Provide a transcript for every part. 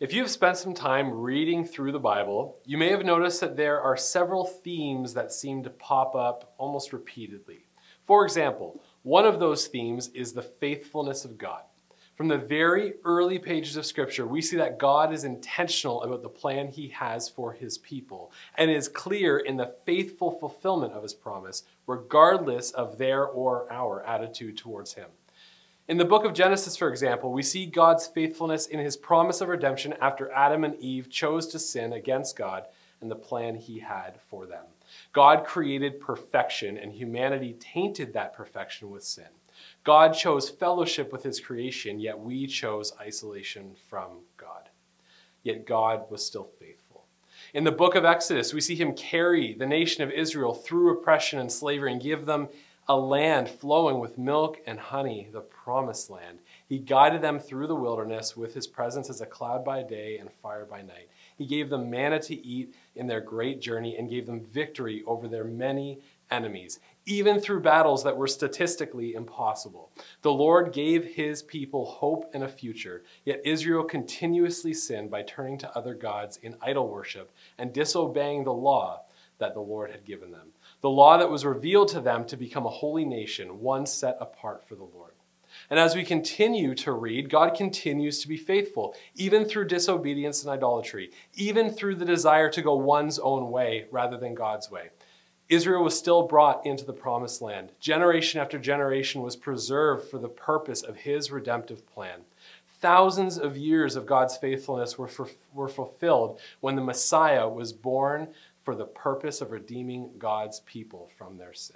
If you've spent some time reading through the Bible, you may have noticed that there are several themes that seem to pop up almost repeatedly. For example, one of those themes is the faithfulness of God. From the very early pages of Scripture, we see that God is intentional about the plan he has for his people and is clear in the faithful fulfillment of his promise, regardless of their or our attitude towards him. In the book of Genesis, for example, we see God's faithfulness in his promise of redemption after Adam and Eve chose to sin against God and the plan he had for them. God created perfection, and humanity tainted that perfection with sin. God chose fellowship with his creation, yet we chose isolation from God. Yet God was still faithful. In the book of Exodus, we see him carry the nation of Israel through oppression and slavery and give them a land flowing with milk and honey, the promised land. He guided them through the wilderness with his presence as a cloud by day and fire by night. He gave them manna to eat in their great journey and gave them victory over their many enemies, even through battles that were statistically impossible. The Lord gave his people hope and a future, yet Israel continuously sinned by turning to other gods in idol worship and disobeying the law that the Lord had given them. The law that was revealed to them to become a holy nation, one set apart for the Lord. And as we continue to read, God continues to be faithful, even through disobedience and idolatry, even through the desire to go one's own way rather than God's way. Israel was still brought into the promised land. Generation after generation was preserved for the purpose of his redemptive plan. Thousands of years of God's faithfulness were fulfilled when the Messiah was born for the purpose of redeeming God's people from their sin.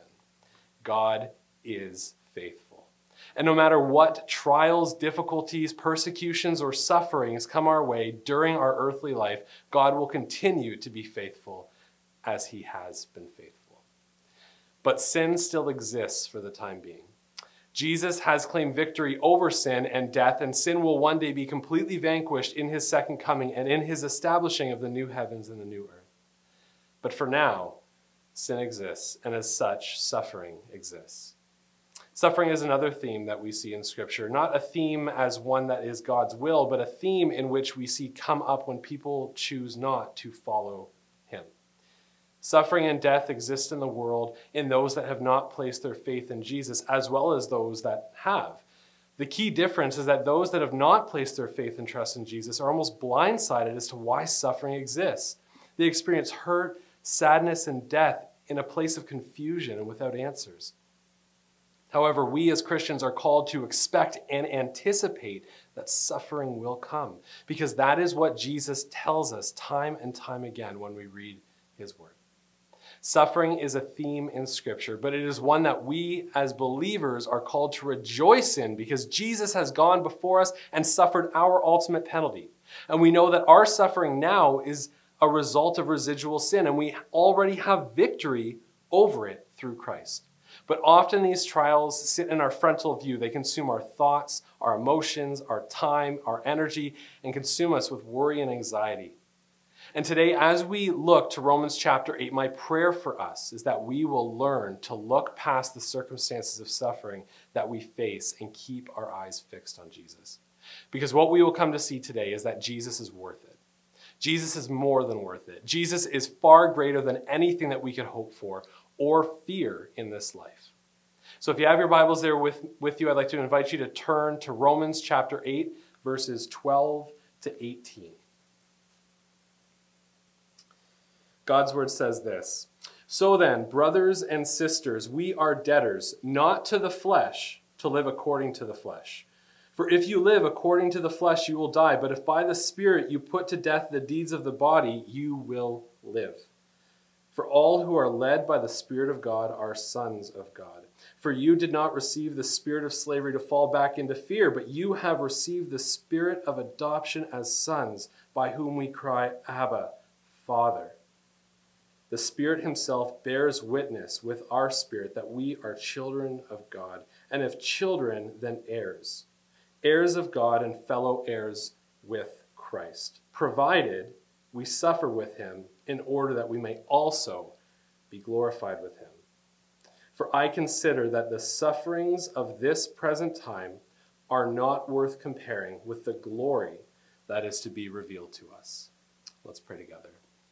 God is faithful. And no matter what trials, difficulties, persecutions, or sufferings come our way during our earthly life, God will continue to be faithful as he has been faithful. But sin still exists for the time being. Jesus has claimed victory over sin and death, and sin will one day be completely vanquished in his second coming and in his establishing of the new heavens and the new earth. But for now, sin exists, and as such, suffering exists. Suffering is another theme that we see in Scripture, not a theme as one that is God's will, but a theme in which we see come up when people choose not to follow him. Suffering and death exist in the world in those that have not placed their faith in Jesus, as well as those that have. The key difference is that those that have not placed their faith and trust in Jesus are almost blindsided as to why suffering exists. They experience hurt, sadness, and death in a place of confusion and without answers. However, we as Christians are called to expect and anticipate that suffering will come, because that is what Jesus tells us time and time again when we read his word. Suffering is a theme in Scripture, but it is one that we as believers are called to rejoice in because Jesus has gone before us and suffered our ultimate penalty. And we know that our suffering now is a result of residual sin, and we already have victory over it through Christ. But often these trials sit in our frontal view. They consume our thoughts, our emotions, our time, our energy, and consume us with worry and anxiety. And today, as we look to Romans chapter 8, my prayer for us is that we will learn to look past the circumstances of suffering that we face and keep our eyes fixed on Jesus. Because what we will come to see today is that Jesus is worth it. Jesus is more than worth it. Jesus is far greater than anything that we could hope for or fear in this life. So if you have your Bibles there with you, I'd like to invite you to turn to Romans chapter 8, verses 12 to 18. God's word says this: "So then, brothers and sisters, we are debtors, not to the flesh, to live according to the flesh. For if you live according to the flesh, you will die. But if by the Spirit you put to death the deeds of the body, you will live. For all who are led by the Spirit of God are sons of God. For you did not receive the spirit of slavery to fall back into fear, but you have received the Spirit of adoption as sons, by whom we cry, Abba, Father. The Spirit himself bears witness with our spirit that we are children of God, and if children, then heirs. Heirs of God and fellow heirs with Christ, provided we suffer with him in order that we may also be glorified with him. For I consider that the sufferings of this present time are not worth comparing with the glory that is to be revealed to us. Let's pray together.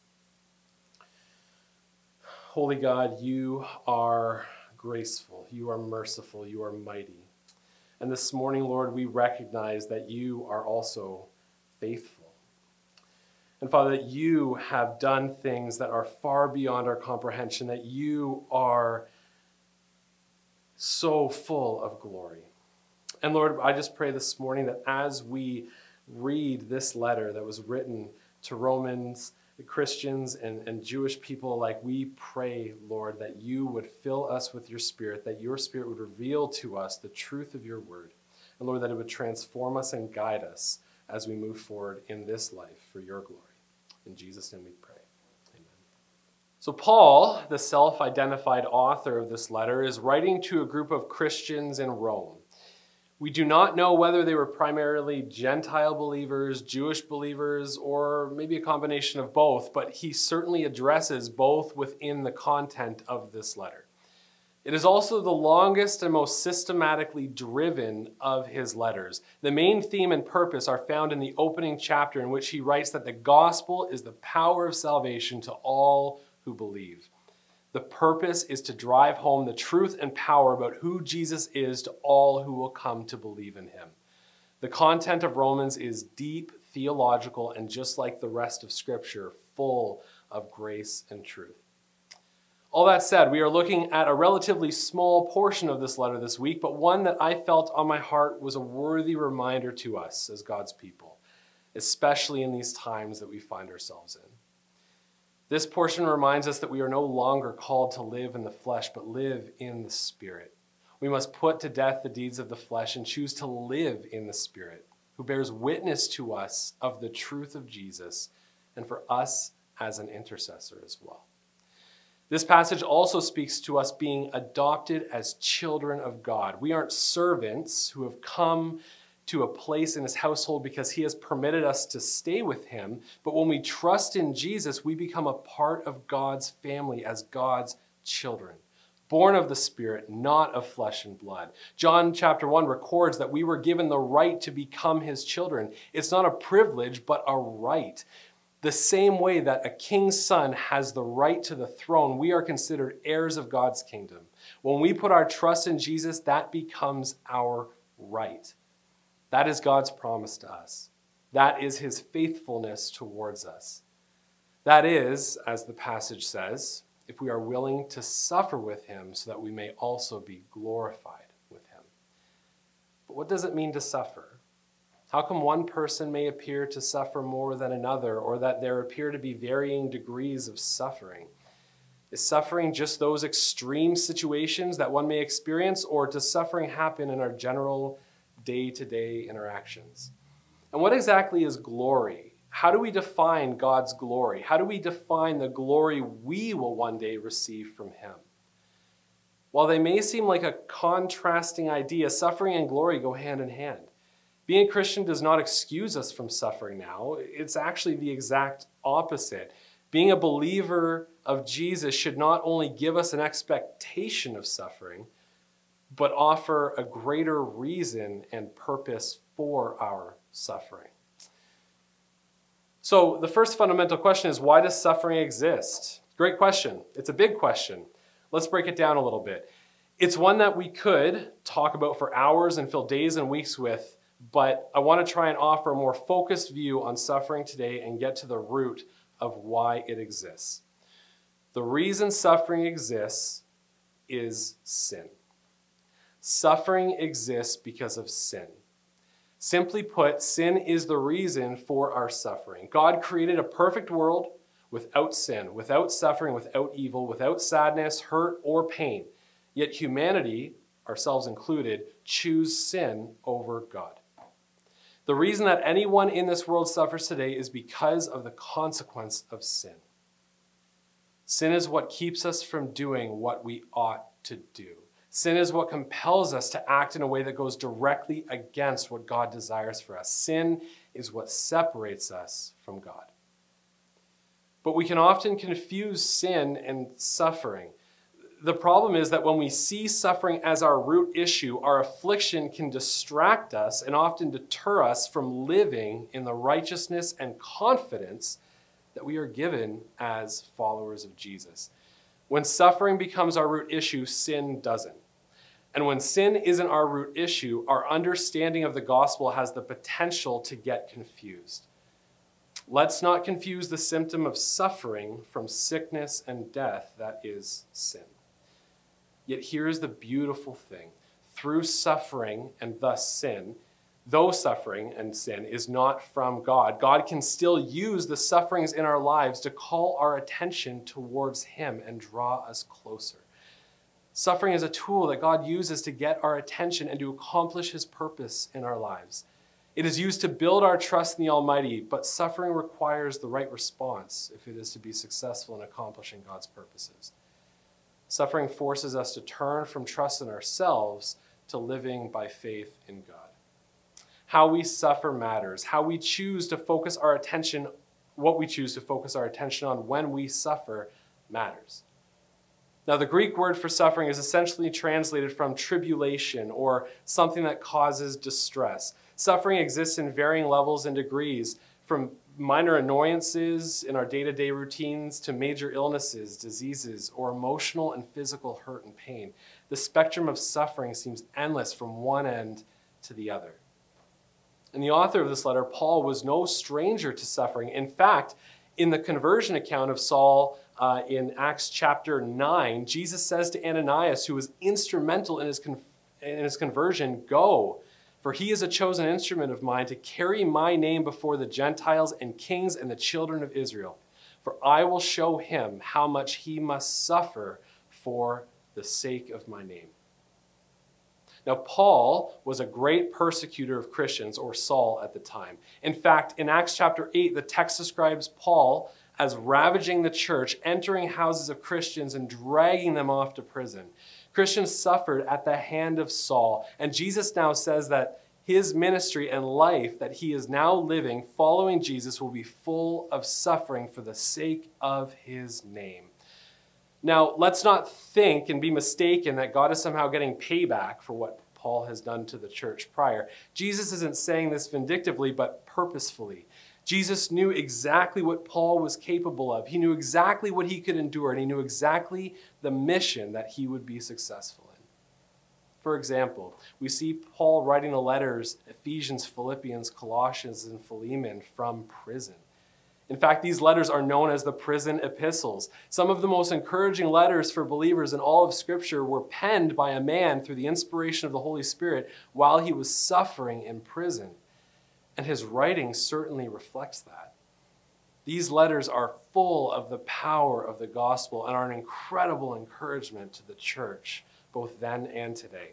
Holy God, you are graceful, you are merciful, you are mighty. And this morning, Lord, we recognize that you are also faithful. And Father, that you have done things that are far beyond our comprehension, that you are so full of glory. And Lord, I just pray this morning that as we read this letter that was written to Romans, Christians, and Jewish people alike, we pray, Lord, that you would fill us with your Spirit, that your Spirit would reveal to us the truth of your word. And Lord, that it would transform us and guide us as we move forward in this life for your glory. In Jesus' name we pray. Amen. So Paul, the self-identified author of this letter, is writing to a group of Christians in Rome. We do not know whether they were primarily Gentile believers, Jewish believers, or maybe a combination of both, but he certainly addresses both within the content of this letter. It is also the longest and most systematically driven of his letters. The main theme and purpose are found in the opening chapter, in which he writes that the gospel is the power of salvation to all who believe. The purpose is to drive home the truth and power about who Jesus is to all who will come to believe in him. The content of Romans is deep, theological, and just like the rest of Scripture, full of grace and truth. All that said, we are looking at a relatively small portion of this letter this week, but one that I felt on my heart was a worthy reminder to us as God's people, especially in these times that we find ourselves in. This portion reminds us that we are no longer called to live in the flesh, but live in the Spirit. We must put to death the deeds of the flesh and choose to live in the Spirit, who bears witness to us of the truth of Jesus and for us as an intercessor as well. This passage also speaks to us being adopted as children of God. We aren't servants who have come to a place in his household because he has permitted us to stay with him. But when we trust in Jesus, we become a part of God's family as God's children, born of the Spirit, not of flesh and blood. John chapter 1 records that we were given the right to become his children. It's not a privilege, but a right. The same way that a king's son has the right to the throne, we are considered heirs of God's kingdom. When we put our trust in Jesus, that becomes our right. That is God's promise to us. That is his faithfulness towards us. That is, as the passage says, if we are willing to suffer with him so that we may also be glorified with him. But what does it mean to suffer? How come one person may appear to suffer more than another, or that there appear to be varying degrees of suffering? Is suffering just those extreme situations that one may experience, or does suffering happen in our general day-to-day interactions? And what exactly is glory? How do we define God's glory? How do we define the glory we will one day receive from him? While they may seem like a contrasting idea, suffering and glory go hand in hand. Being a Christian does not excuse us from suffering now. It's actually the exact opposite. Being a believer of Jesus should not only give us an expectation of suffering, but offer a greater reason and purpose for our suffering. So the first fundamental question is, why does suffering exist? Great question. It's a big question. Let's break it down a little bit. It's one that we could talk about for hours and fill days and weeks with, but I want to try and offer a more focused view on suffering today and get to the root of why it exists. The reason suffering exists is sin. Suffering exists because of sin. Simply put, sin is the reason for our suffering. God created a perfect world without sin, without suffering, without evil, without sadness, hurt, or pain. Yet humanity, ourselves included, choose sin over God. The reason that anyone in this world suffers today is because of the consequence of sin. Sin is what keeps us from doing what we ought to do. Sin is what compels us to act in a way that goes directly against what God desires for us. Sin is what separates us from God. But we can often confuse sin and suffering. The problem is that when we see suffering as our root issue, our affliction can distract us and often deter us from living in the righteousness and confidence that we are given as followers of Jesus. When suffering becomes our root issue, sin doesn't. And when sin isn't our root issue, our understanding of the gospel has the potential to get confused. Let's not confuse the symptom of suffering from sickness and death, that is sin. Yet here's the beautiful thing. Through suffering and thus sin, though suffering and sin is not from God, God can still use the sufferings in our lives to call our attention towards Him and draw us closer. Suffering is a tool that God uses to get our attention and to accomplish His purpose in our lives. It is used to build our trust in the Almighty, but suffering requires the right response if it is to be successful in accomplishing God's purposes. Suffering forces us to turn from trust in ourselves to living by faith in God. How we suffer matters. How we choose to focus our attention, what we choose to focus our attention on when we suffer matters. Now, the Greek word for suffering is essentially translated from tribulation, or something that causes distress. Suffering exists in varying levels and degrees, from minor annoyances in our day-to-day routines to major illnesses, diseases, or emotional and physical hurt and pain. The spectrum of suffering seems endless from one end to the other. And the author of this letter, Paul, was no stranger to suffering. In fact, in the conversion account of Saul in Acts chapter 9, Jesus says to Ananias, who was instrumental in his conversion, "Go, for he is a chosen instrument of mine to carry my name before the Gentiles and kings and the children of Israel. For I will show him how much he must suffer for the sake of my name." Now, Paul was a great persecutor of Christians, or Saul at the time. In fact, in Acts chapter 8, the text describes Paul as ravaging the church, entering houses of Christians and dragging them off to prison. Christians suffered at the hand of Saul, and Jesus now says that his ministry and life that he is now living following Jesus will be full of suffering for the sake of his name. Now, let's not think and be mistaken that God is somehow getting payback for what Paul has done to the church prior. Jesus isn't saying this vindictively, but purposefully. Jesus knew exactly what Paul was capable of. He knew exactly what he could endure, and he knew exactly the mission that he would be successful in. For example, we see Paul writing the letters, Ephesians, Philippians, Colossians, and Philemon from prison. In fact, these letters are known as the prison epistles. Some of the most encouraging letters for believers in all of Scripture were penned by a man through the inspiration of the Holy Spirit while he was suffering in prison. And his writing certainly reflects that. These letters are full of the power of the gospel and are an incredible encouragement to the church, both then and today.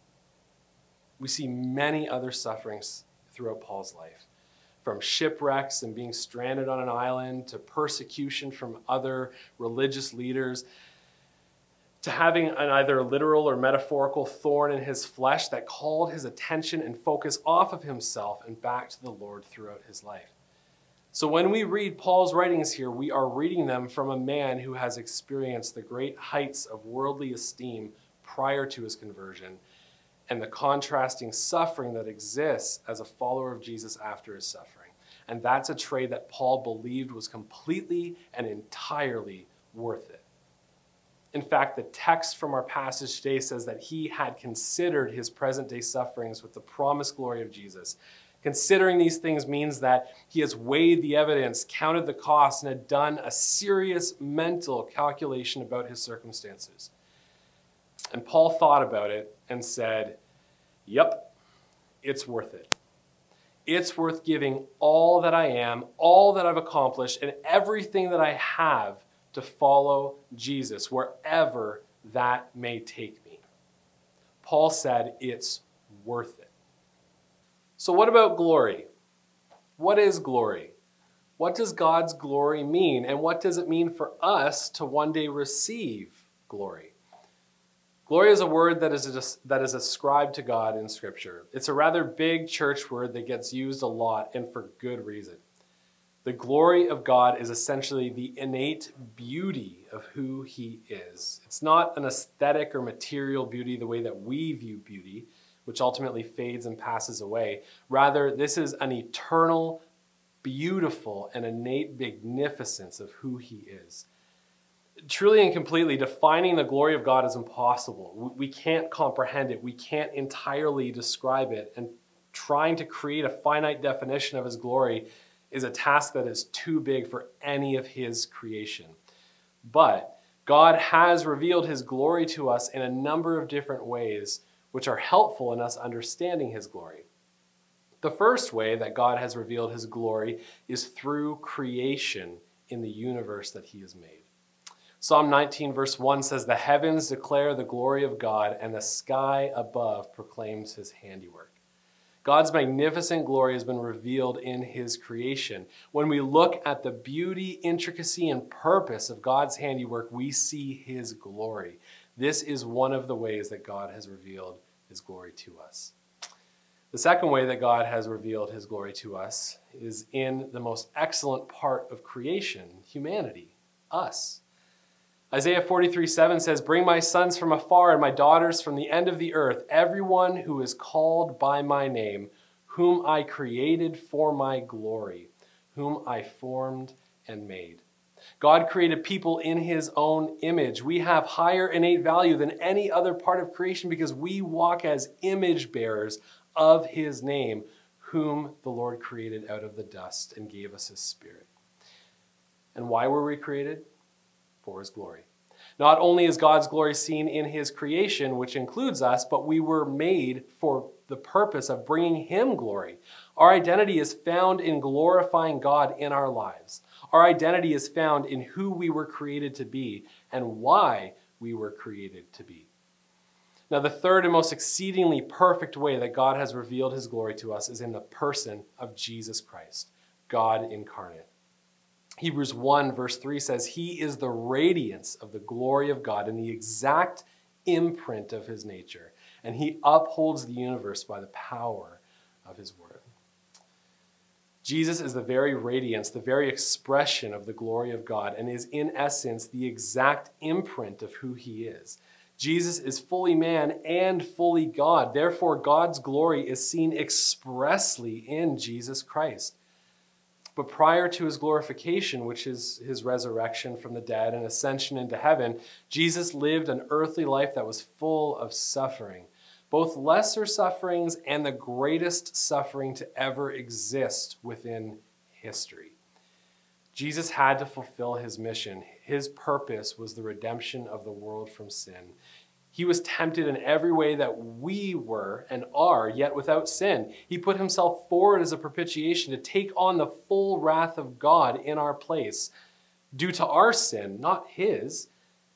We see many other sufferings throughout Paul's life, from shipwrecks and being stranded on an island to persecution from other religious leaders, to having an either literal or metaphorical thorn in his flesh that called his attention and focus off of himself and back to the Lord throughout his life. So when we read Paul's writings here, we are reading them from a man who has experienced the great heights of worldly esteem prior to his conversion and the contrasting suffering that exists as a follower of Jesus after his suffering. And that's a trade that Paul believed was completely and entirely worth it. In fact, the text from our passage today says that he had considered his present-day sufferings with the promised glory of Jesus. Considering these things means that he has weighed the evidence, counted the costs, and had done a serious mental calculation about his circumstances. And Paul thought about it and said, "Yep, it's worth it. It's worth giving all that I am, all that I've accomplished, and everything that I have to follow Jesus, wherever that may take me." Paul said it's worth it. So what about glory? What is glory? What does God's glory mean? And what does it mean for us to one day receive glory? Glory is a word that is ascribed to God in Scripture. It's a rather big church word that gets used a lot, and for good reason. The glory of God is essentially the innate beauty of who he is. It's not an aesthetic or material beauty the way that we view beauty, which ultimately fades and passes away. Rather, this is an eternal, beautiful, and innate magnificence of who he is. Truly and completely defining the glory of God is impossible. We can't comprehend it. We can't entirely describe it. And trying to create a finite definition of his glory is a task that is too big for any of his creation. But God has revealed his glory to us in a number of different ways, which are helpful in us understanding his glory. The first way that God has revealed his glory is through creation in the universe that he has made. Psalm 19 verse 1 says, "The heavens declare the glory of God, and the sky above proclaims his handiwork." God's magnificent glory has been revealed in his creation. When we look at the beauty, intricacy, and purpose of God's handiwork, we see his glory. This is one of the ways that God has revealed his glory to us. The second way that God has revealed his glory to us is in the most excellent part of creation, humanity, us. Isaiah 43:7 says, "Bring my sons from afar and my daughters from the end of the earth, everyone who is called by my name, whom I created for my glory, whom I formed and made." God created people in his own image. We have higher innate value than any other part of creation because we walk as image bearers of his name, whom the Lord created out of the dust and gave us his Spirit. And why were we created? For his glory. Not only is God's glory seen in his creation, which includes us, but we were made for the purpose of bringing him glory. Our identity is found in glorifying God in our lives. Our identity is found in who we were created to be and why we were created to be. Now, the third and most exceedingly perfect way that God has revealed his glory to us is in the person of Jesus Christ, God incarnate. Hebrews 1 verse 3 says, "He is the radiance of the glory of God and the exact imprint of his nature, and he upholds the universe by the power of his word." Jesus is the very radiance, the very expression of the glory of God, and is in essence the exact imprint of who he is. Jesus is fully man and fully God. Therefore, God's glory is seen expressly in Jesus Christ. But prior to his glorification, which is his resurrection from the dead and ascension into heaven, Jesus lived an earthly life that was full of suffering, both lesser sufferings and the greatest suffering to ever exist within history. Jesus had to fulfill his mission. His purpose was the redemption of the world from sin. He was tempted in every way that we were and are, yet without sin. He put himself forward as a propitiation to take on the full wrath of God in our place, due to our sin, not his.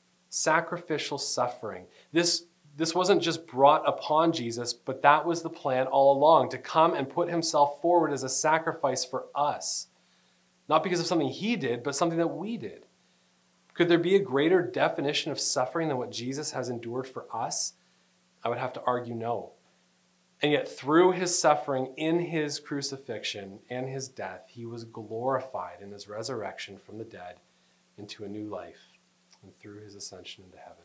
Sacrificial suffering. This wasn't just brought upon Jesus, but that was the plan all along, to come and put himself forward as a sacrifice for us. Not because of something he did, but something that we did. Could there be a greater definition of suffering than what Jesus has endured for us? I would have to argue no. And yet through his suffering in his crucifixion and his death, he was glorified in his resurrection from the dead into a new life and through his ascension into heaven.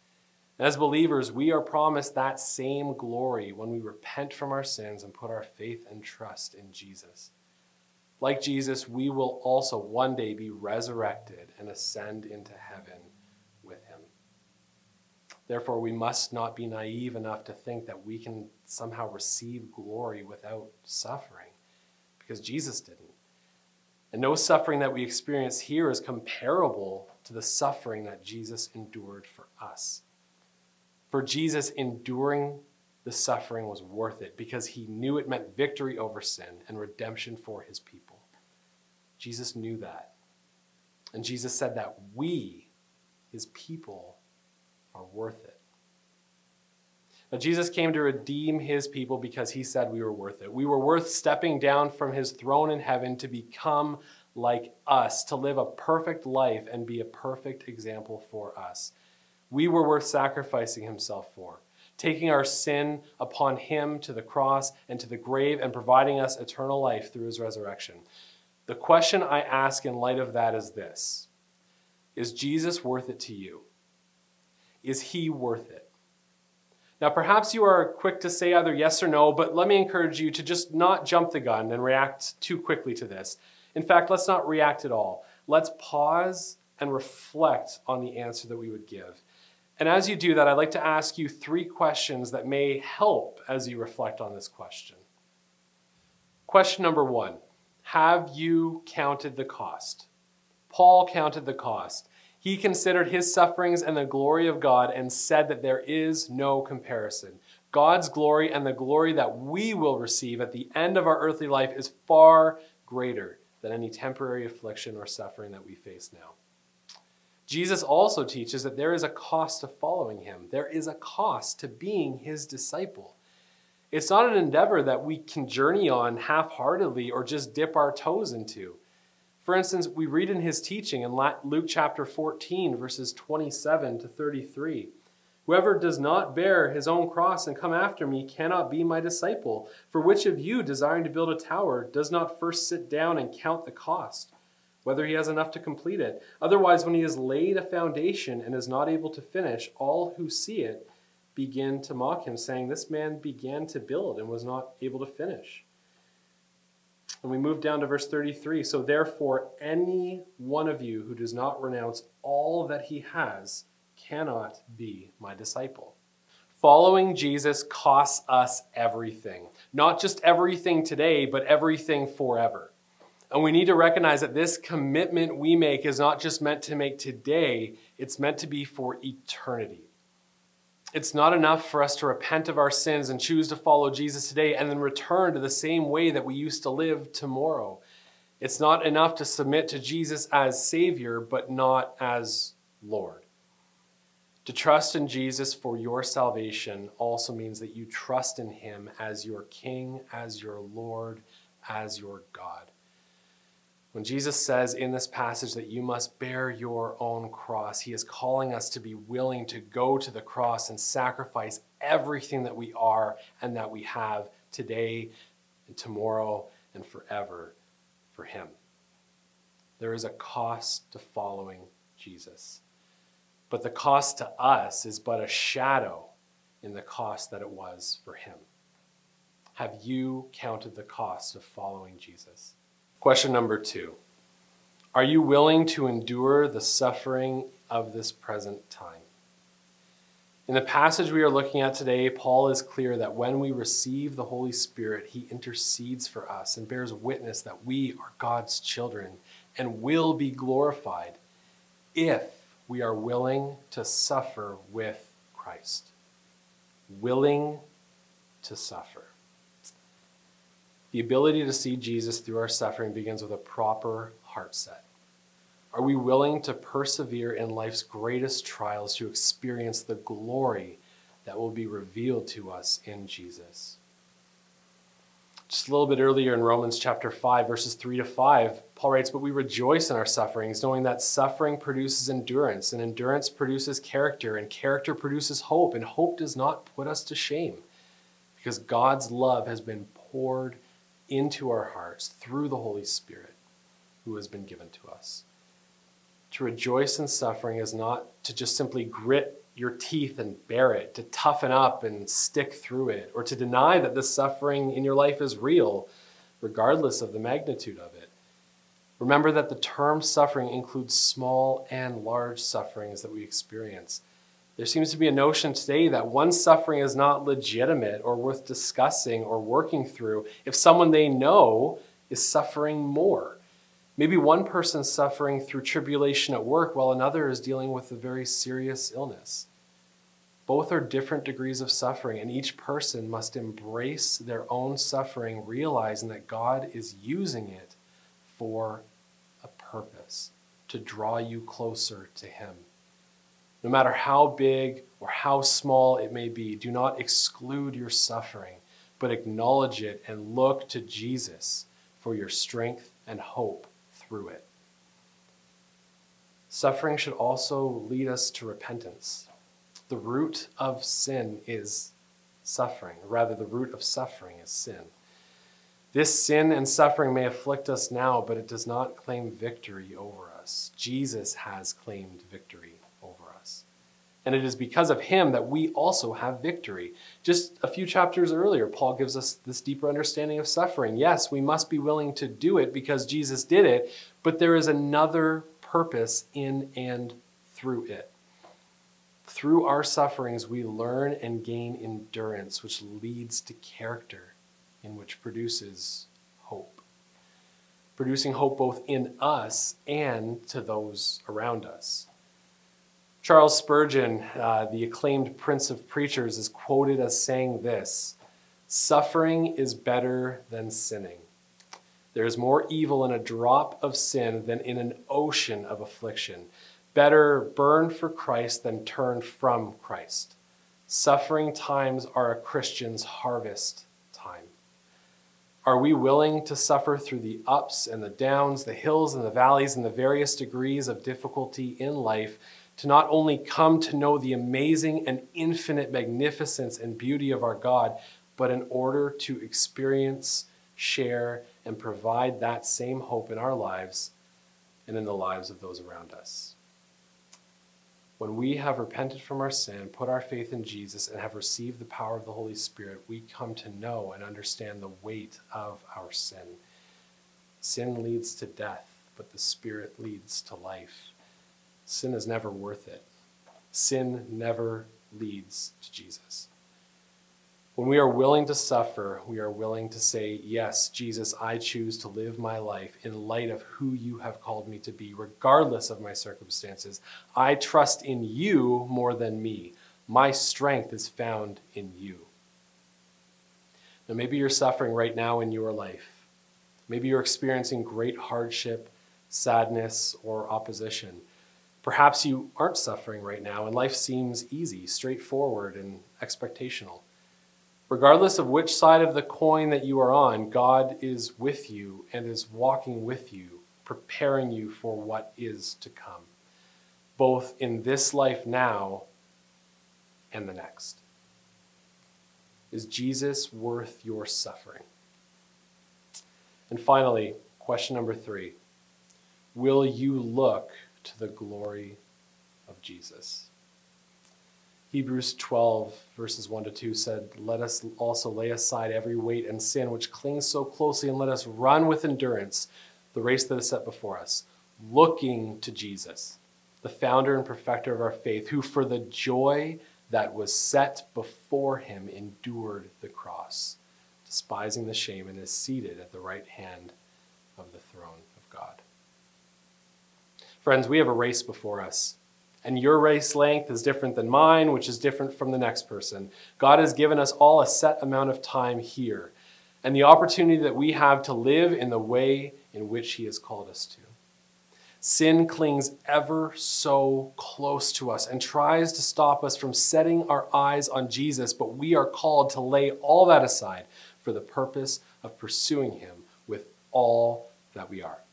And as believers, we are promised that same glory when we repent from our sins and put our faith and trust in Jesus. Like Jesus, we will also one day be resurrected and ascend into heaven with him. Therefore, we must not be naive enough to think that we can somehow receive glory without suffering, because Jesus didn't. And no suffering that we experience here is comparable to the suffering that Jesus endured for us. For Jesus, enduring the suffering was worth it because he knew it meant victory over sin and redemption for his people. Jesus knew that. And Jesus said that we, his people, are worth it. Now, Jesus came to redeem his people because he said we were worth it. We were worth stepping down from his throne in heaven to become like us, to live a perfect life and be a perfect example for us. We were worth sacrificing himself for, taking our sin upon him to the cross and to the grave and providing us eternal life through his resurrection. The question I ask in light of that is this: is Jesus worth it to you? Is he worth it? Now, perhaps you are quick to say either yes or no, but let me encourage you to just not jump the gun and react too quickly to this. In fact, let's not react at all. Let's pause and reflect on the answer that we would give. And as you do that, I'd like to ask you 3 questions that may help as you reflect on this question. Question number 1, have you counted the cost? Paul counted the cost. He considered his sufferings and the glory of God and said that there is no comparison. God's glory and the glory that we will receive at the end of our earthly life is far greater than any temporary affliction or suffering that we face now. Jesus also teaches that there is a cost to following him. There is a cost to being his disciple. It's not an endeavor that we can journey on half-heartedly or just dip our toes into. For instance, we read in his teaching in Luke chapter 14, verses 27 to 33. Whoever does not bear his own cross and come after me cannot be my disciple. For which of you, desiring to build a tower, does not first sit down and count the cost, whether he has enough to complete it? Otherwise, when he has laid a foundation and is not able to finish, all who see it begin to mock him, saying, "This man began to build and was not able to finish." And we move down to verse 33. So therefore, any one of you who does not renounce all that he has cannot be my disciple. Following Jesus costs us everything. Not just everything today, but everything forever. And we need to recognize that this commitment we make is not just meant to make today, it's meant to be for eternity. It's not enough for us to repent of our sins and choose to follow Jesus today and then return to the same way that we used to live tomorrow. It's not enough to submit to Jesus as Savior, but not as Lord. To trust in Jesus for your salvation also means that you trust in him as your King, as your Lord, as your God. When Jesus says in this passage that you must bear your own cross, he is calling us to be willing to go to the cross and sacrifice everything that we are and that we have today and tomorrow and forever for him. There is a cost to following Jesus, but the cost to us is but a shadow in the cost that it was for him. Have you counted the cost of following Jesus? Question number 2. Are you willing to endure the suffering of this present time? In the passage we are looking at today, Paul is clear that when we receive the Holy Spirit, he intercedes for us and bears witness that we are God's children and will be glorified if we are willing to suffer with Christ. Willing to suffer. The ability to see Jesus through our suffering begins with a proper heart set. Are we willing to persevere in life's greatest trials to experience the glory that will be revealed to us in Jesus? Just a little bit earlier in Romans chapter 5, verses 3 to 5, Paul writes, "But we rejoice in our sufferings, knowing that suffering produces endurance, and endurance produces character, and character produces hope, and hope does not put us to shame, because God's love has been poured into our hearts through the Holy Spirit who has been given to us." To rejoice in suffering is not to just simply grit your teeth and bear it, to toughen up and stick through it, or to deny that the suffering in your life is real, regardless of the magnitude of it. Remember that the term suffering includes small and large sufferings that we experience. There seems to be a notion today that one suffering is not legitimate or worth discussing or working through if someone they know is suffering more. Maybe one person's suffering through tribulation at work while another is dealing with a very serious illness. Both are different degrees of suffering, and each person must embrace their own suffering, realizing that God is using it for a purpose, to draw you closer to him. No matter how big or how small it may be, do not exclude your suffering, but acknowledge it and look to Jesus for your strength and hope through it. Suffering should also lead us to repentance. The root of sin is suffering. Rather, the root of suffering is sin. This sin and suffering may afflict us now, but it does not claim victory over us. Jesus has claimed victory over us. And it is because of him that we also have victory. Just a few chapters earlier, Paul gives us this deeper understanding of suffering. Yes, we must be willing to do it because Jesus did it, but there is another purpose in and through it. Through our sufferings, we learn and gain endurance, which leads to character, in which produces hope. Producing hope both in us and to those around us. Charles Spurgeon, the acclaimed prince of preachers, is quoted as saying this: "Suffering is better than sinning. There is more evil in a drop of sin than in an ocean of affliction. Better burn for Christ than turn from Christ. Suffering times are a Christian's harvest time." Are we willing to suffer through the ups and the downs, the hills and the valleys, and the various degrees of difficulty in life, to not only come to know the amazing and infinite magnificence and beauty of our God, but in order to experience, share, and provide that same hope in our lives and in the lives of those around us? When we have repented from our sin, put our faith in Jesus, and have received the power of the Holy Spirit, we come to know and understand the weight of our sin. Sin leads to death, but the Spirit leads to life. Sin is never worth it. Sin never leads to Jesus. When we are willing to suffer, we are willing to say, "Yes, Jesus, I choose to live my life in light of who you have called me to be, regardless of my circumstances. I trust in you more than me. My strength is found in you." Now, maybe you're suffering right now in your life. Maybe you're experiencing great hardship, sadness, or opposition. Perhaps you aren't suffering right now, and life seems easy, straightforward, and expectational. Regardless of which side of the coin that you are on, God is with you and is walking with you, preparing you for what is to come, both in this life now and the next. Is Jesus worth your suffering? And finally, question number 3. Will you look to the glory of Jesus? Hebrews 12, verses 1-2 said, "Let us also lay aside every weight and sin which clings so closely, and let us run with endurance the race that is set before us, looking to Jesus, the founder and perfecter of our faith, who for the joy that was set before him endured the cross, despising the shame, and is seated at the right hand of the throne of God." Friends, we have a race before us. And your race length is different than mine, which is different from the next person. God has given us all a set amount of time here, and the opportunity that we have to live in the way in which he has called us to. Sin clings ever so close to us and tries to stop us from setting our eyes on Jesus, but we are called to lay all that aside for the purpose of pursuing him with all that we are.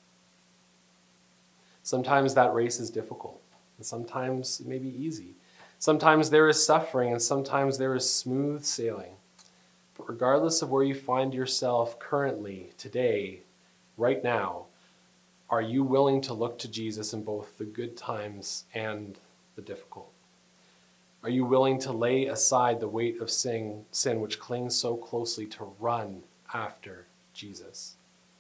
Sometimes that race is difficult. And sometimes it may be easy. Sometimes there is suffering, and sometimes there is smooth sailing. But regardless of where you find yourself currently, today, right now, are you willing to look to Jesus in both the good times and the difficult? Are you willing to lay aside the weight of sin which clings so closely, to run after Jesus?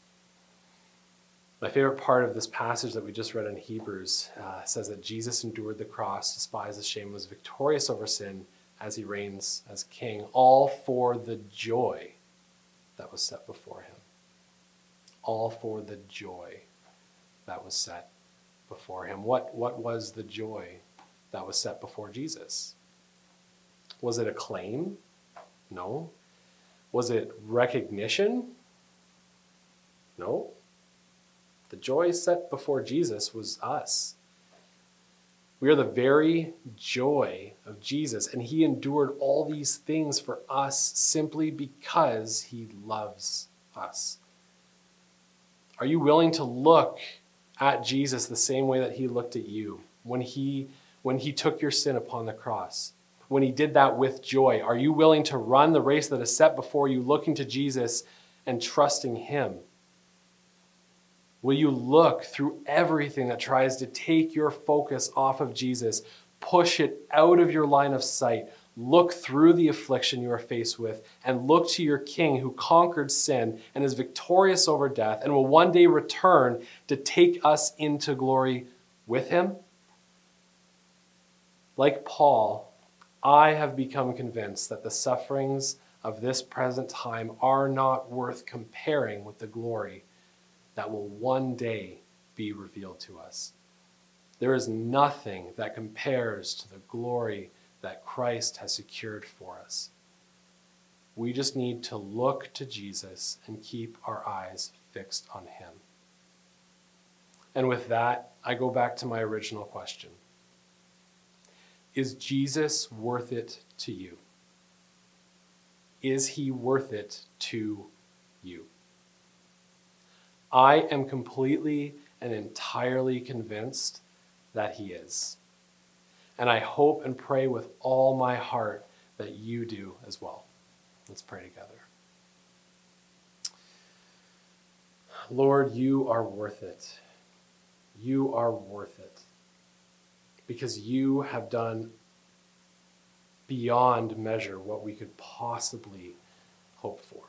My favorite part of this passage that we just read in Hebrews says that Jesus endured the cross, despised the shame, was victorious over sin as he reigns as king, all for the joy that was set before him. All for the joy that was set before him. What was the joy that was set before Jesus? Was it acclaim? No. Was it recognition? No. The joy set before Jesus was us. We are the very joy of Jesus, and he endured all these things for us simply because he loves us. Are you willing to look at Jesus the same way that he looked at you when he took your sin upon the cross? When he did that with joy, are you willing to run the race that is set before you, looking to Jesus and trusting him? Will you look through everything that tries to take your focus off of Jesus, push it out of your line of sight, look through the affliction you are faced with, and look to your King who conquered sin and is victorious over death and will one day return to take us into glory with him? Like Paul, I have become convinced that the sufferings of this present time are not worth comparing with the glory that will one day be revealed to us. There is nothing that compares to the glory that Christ has secured for us. We just need to look to Jesus and keep our eyes fixed on him. And with that, I go back to my original question. Is Jesus worth it to you? Is he worth it to you? I am completely and entirely convinced that he is. And I hope and pray with all my heart that you do as well. Let's pray together. Lord, you are worth it. You are worth it. Because you have done beyond measure what we could possibly hope for.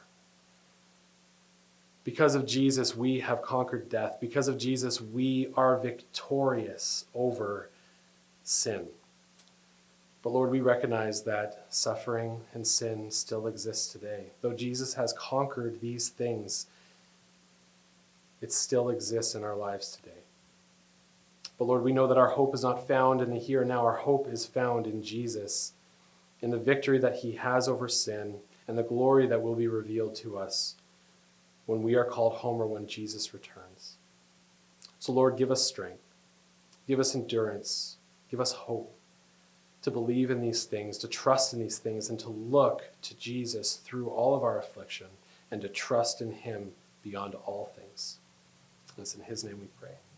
Because of Jesus, we have conquered death. Because of Jesus, we are victorious over sin. But Lord, we recognize that suffering and sin still exists today. Though Jesus has conquered these things, it still exists in our lives today. But Lord, we know that our hope is not found in the here and now. Our hope is found in Jesus, in the victory that he has over sin, and the glory that will be revealed to us when we are called home or when Jesus returns. So Lord, give us strength, give us endurance, give us hope to believe in these things, to trust in these things, and to look to Jesus through all of our affliction and to trust in him beyond all things. And it's in his name we pray.